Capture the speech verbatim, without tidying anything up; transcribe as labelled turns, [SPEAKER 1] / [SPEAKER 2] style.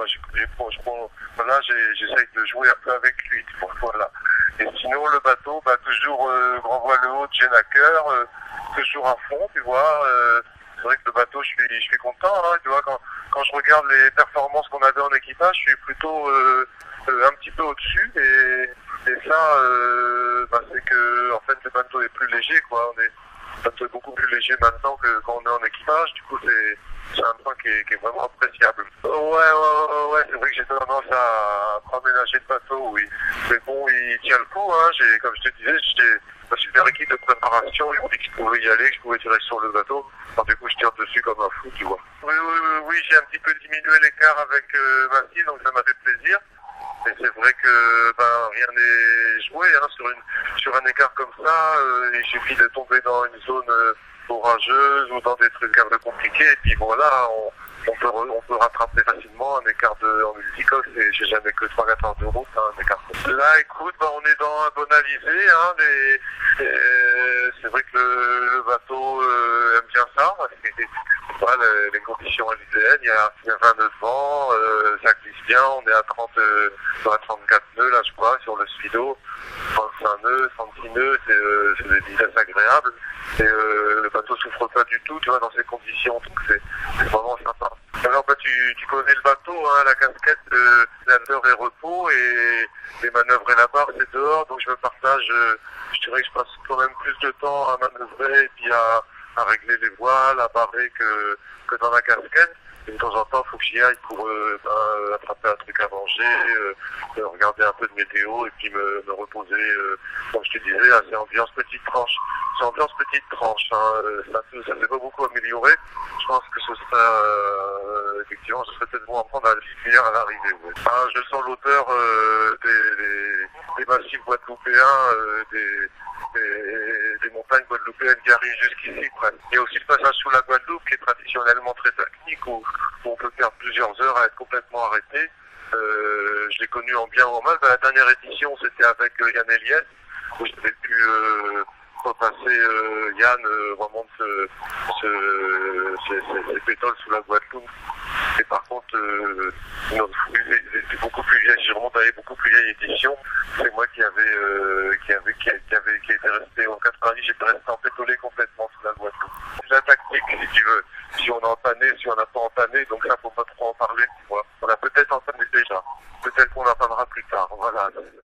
[SPEAKER 1] moi, je, je, je, voilà, j'essaye de jouer un peu avec lui, tu vois, voilà. Et sinon, le bateau, bah, toujours euh, grand voile haute, Genaker, euh, toujours à fond, tu vois. Euh, c'est vrai que le bateau, je suis, je suis content, hein, tu vois, quand, quand je regarde les performances qu'on avait en équipage, je suis plutôt euh, euh, un petit peu au-dessus, et, et ça, euh, bah, c'est que, en fait, le bateau est plus léger, quoi. On est, le bateau est beaucoup plus léger maintenant que quand on est en équipage, du coup, c'est, c'est un point qui est, qui est vraiment appréciable. Ouais, ouais, ouais, ouais, c'est vrai que j'ai tendance à aménager le bateau, oui. Mais bon, il tient le coup, hein. J'ai, comme je te disais, j'étais une super équipe de préparation. Ils m'ont dit que je pouvais y aller, que je pouvais tirer sur le bateau. Alors du coup, je tire dessus comme un fou, tu vois. Oui, oui, oui, oui, j'ai un petit peu diminué l'écart avec euh, Mathilde, donc ça m'a fait plaisir. Et c'est vrai que ben, rien n'est joué, hein, sur, une, sur un écart comme ça. Euh, il suffit de tomber dans une zone euh, orageuse ou dans des trucs un peu compliqués, et puis voilà, on, on, peut, on peut rattraper facilement un écart de, en multicoque, et j'ai jamais que trois quatre heures de route, hein, un écart. Là, écoute, ben, on est dans un bon alizé, hein, les, les, c'est vrai que le, le bateau euh, aime bien ça. Voilà, les, les conditions alizéennes, il y a, il y a vingt-neuf vents, euh, ça glisse bien, on est à trente, euh, à trente-quatre nœuds là je crois sur le speedo, trente-cinq nœuds, trente-six nœuds, c'est, euh, c'est des vitesses agréables, et euh, le bateau souffre pas du tout, tu vois, dans ces conditions, donc c'est, c'est vraiment sympa. Alors bah, tu, tu connais le bateau, hein, la casquette, euh, lander et repos, et les manœuvres et la barre c'est dehors, donc je me partage, euh, je dirais que je passe quand même plus de temps à manœuvrer et puis à à régler les voiles, à barrer que, que dans la casquette. Et de temps en temps, il faut que j'y aille pour euh, ben, attraper un truc à manger, euh, euh, regarder un peu de météo et puis me, me reposer, euh, comme je te disais, hein, c'est ambiance petite tranche. C'est ambiance petite tranche, hein, euh, ça ne s'est pas beaucoup amélioré. Je pense que ce serait, euh, effectivement, ce serait peut-être bon à prendre à la filière à l'arrivée. Ouais. Ah, je sens l'auteur euh, des, des, des massifs guadeloupéens, euh, des Des, des montagnes guadeloupéennes qui arrivent jusqu'ici. Il y a aussi le passage sous la Guadeloupe qui est traditionnellement très technique, où, où on peut perdre plusieurs heures à être complètement arrêté. Euh, je l'ai connu en bien ou en mal. Ben, la dernière édition, c'était avec euh, Yann Eliès, où j'avais pu euh, repasser euh, Yann euh, remonte ce, ce, ces, ces, ces pétoles sous la Guadeloupe. Et par contre, euh, non, c'est beaucoup plus vieille. Je remonte à une beaucoup plus vieille édition. C'est moi qui avait, euh, qui avait, qui, qui avait, qui était resté en quatre-vingt-dix. J'étais resté empétolé complètement sous la Guadeloupe. C'est la tactique, si tu veux. Si on a entamé, si on n'a pas entamé, donc ça, faut pas trop en parler, tu vois. On a peut-être entamé déjà. Peut-être qu'on en parlera plus tard. Voilà.